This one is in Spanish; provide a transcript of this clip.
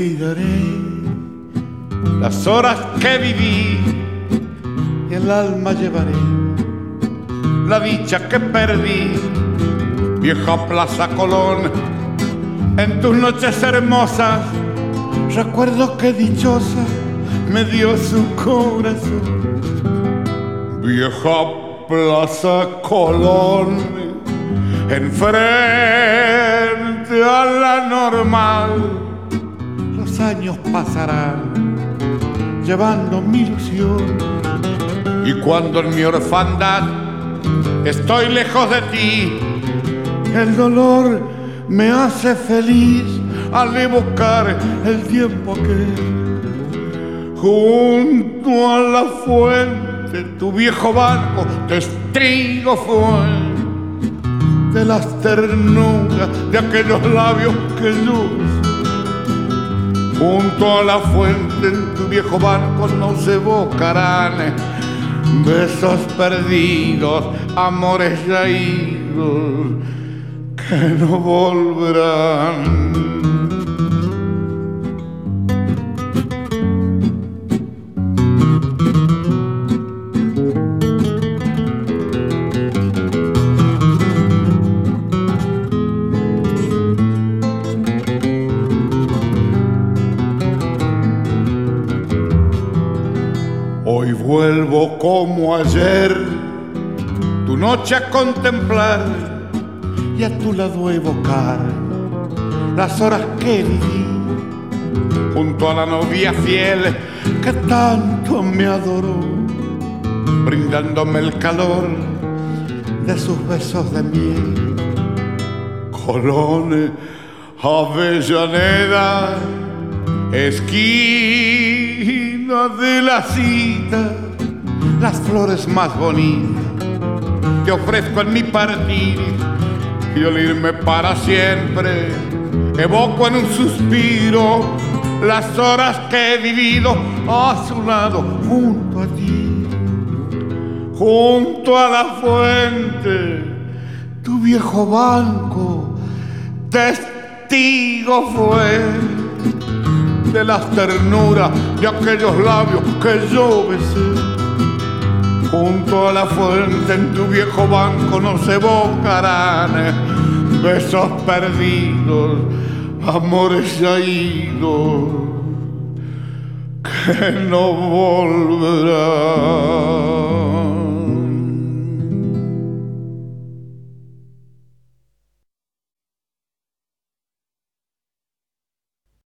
olvidaré las horas que viví y el alma llevaré la dicha que perdí. Vieja Plaza Colón, en tus noches hermosas recuerdo que dichosa me dio su corazón. Vieja Plaza Colón, enfrente a la Normal, los años pasarán llevando mi ilusión, y cuando en mi orfandad estoy lejos de ti, el dolor me hace feliz al evocar el tiempo que junto a la fuente tu viejo barco testigo fue de las ternuras de aquellos labios que yo junto a la fuente en tu viejo barco no se evocarán besos perdidos, amores ya idos que no volverán. Hoy vuelvo como ayer tu noche a contemplar y a tu lado evocar las horas que viví junto a la novia fiel que tanto me adoró, brindándome el calor de sus besos de miel. Colón, Avellaneda, esquina de la cita, las flores más bonitas te ofrezco en mi partir, y al irme para siempre evoco en un suspiro las horas que he vivido a su lado junto a ti, junto a la fuente tu viejo banco testigo fue de las ternuras de aquellos labios que yo besé. Junto a la fuente en tu viejo banco no se evocarán besos perdidos, amores ya idos que no volverán.